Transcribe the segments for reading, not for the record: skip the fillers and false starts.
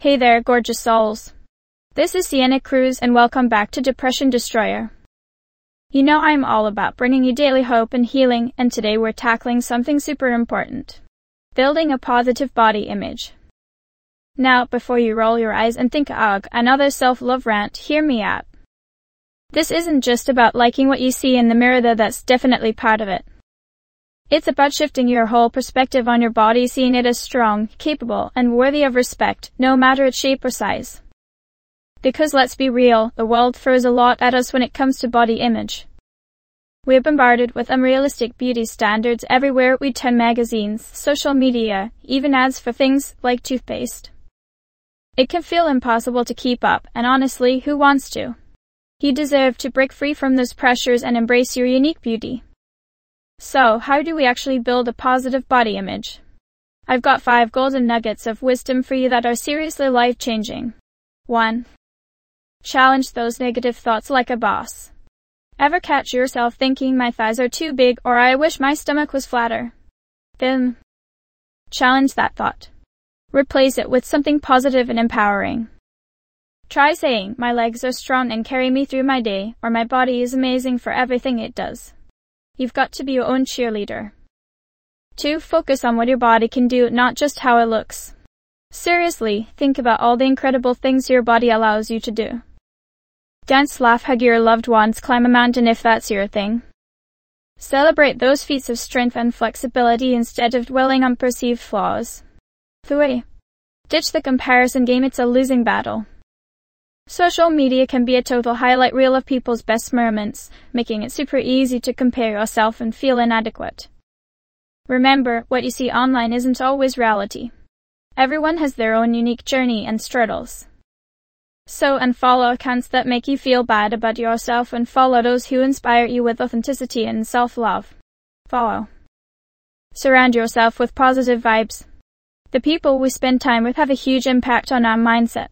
Hey there, gorgeous souls. This is Sienna Cruz and welcome back to Depression Destroyer. You know I'm all about bringing you daily hope and healing, and today we're tackling something super important. Building a positive body image. Now, before you roll your eyes and think, ugh, another self-love rant, hear me out. This isn't just about liking what you see in the mirror, though that's definitely part of it. It's about shifting your whole perspective on your body, seeing it as strong, capable, and worthy of respect, no matter its shape or size. Because let's be real, the world throws a lot at us when it comes to body image. We're bombarded with unrealistic beauty standards everywhere we turn: magazines, social media, even ads for things like toothpaste. It can feel impossible to keep up, and honestly, who wants to? You deserve to break free from those pressures and embrace your unique beauty. So, how do we actually build a positive body image? I've got 5 golden nuggets of wisdom for you that are seriously life-changing. 1. Challenge those negative thoughts like a boss. Ever catch yourself thinking, my thighs are too big, or I wish my stomach was flatter? Then, challenge that thought. Replace it with something positive and empowering. Try saying, my legs are strong and carry me through my day, or my body is amazing for everything it does. You've got to be your own cheerleader. 2. Focus on what your body can do, not just how it looks. Seriously, think about all the incredible things your body allows you to do. Dance, laugh, hug your loved ones, climb a mountain if that's your thing. Celebrate those feats of strength and flexibility instead of dwelling on perceived flaws. 3. Ditch the comparison game, it's a losing battle. Social media can be a total highlight reel of people's best moments, making it super easy to compare yourself and feel inadequate. Remember, what you see online isn't always reality. Everyone has their own unique journey and struggles. So unfollow accounts that make you feel bad about yourself and follow those who inspire you with authenticity and self-love. Follow. Surround yourself with positive vibes. The people we spend time with have a huge impact on our mindset.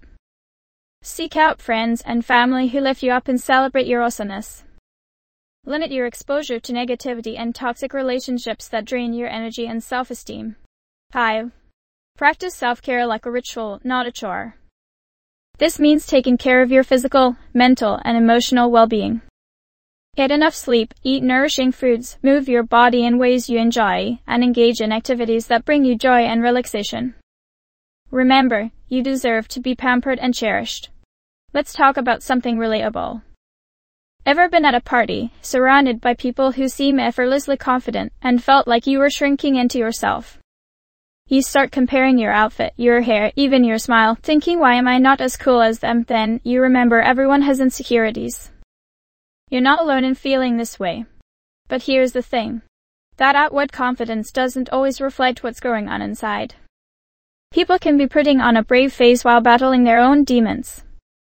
Seek out friends and family who lift you up and celebrate your awesomeness. Limit your exposure to negativity and toxic relationships that drain your energy and self-esteem. 5. Practice self-care like a ritual, not a chore. This means taking care of your physical, mental, and emotional well-being. Get enough sleep, eat nourishing foods, move your body in ways you enjoy, and engage in activities that bring you joy and relaxation. Remember, you deserve to be pampered and cherished. Let's talk about something relatable. Ever been at a party, surrounded by people who seem effortlessly confident, and felt like you were shrinking into yourself? You start comparing your outfit, your hair, even your smile, thinking, why am I not as cool as them? Then, you remember everyone has insecurities. You're not alone in feeling this way. But here's the thing. That outward confidence doesn't always reflect what's going on inside. People can be putting on a brave face while battling their own demons.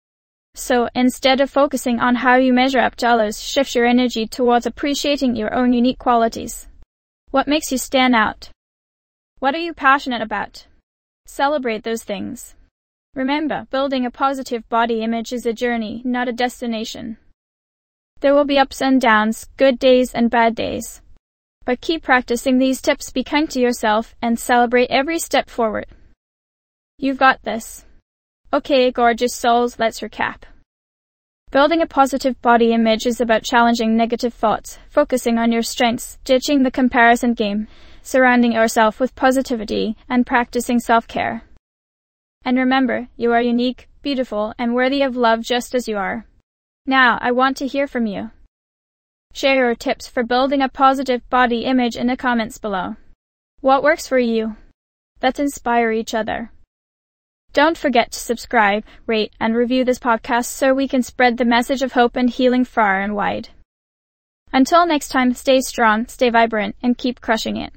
So, instead of focusing on how you measure up to others, shift your energy towards appreciating your own unique qualities. What makes you stand out? What are you passionate about? Celebrate those things. Remember, building a positive body image is a journey, not a destination. There will be ups and downs, good days and bad days. But keep practicing these tips, be kind to yourself, and celebrate every step forward. You've got this. Okay, gorgeous souls, let's recap. Building a positive body image is about challenging negative thoughts, focusing on your strengths, ditching the comparison game, surrounding yourself with positivity, and practicing self-care. And remember, you are unique, beautiful, and worthy of love just as you are. Now, I want to hear from you. Share your tips for building a positive body image in the comments below. What works for you? Let's inspire each other. Don't forget to subscribe, rate, and review this podcast so we can spread the message of hope and healing far and wide. Until next time, stay strong, stay vibrant, and keep crushing it.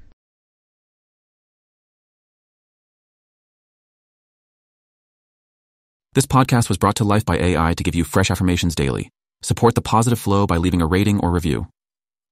This podcast was brought to life by AI to give you fresh affirmations daily. Support the positive flow by leaving a rating or review.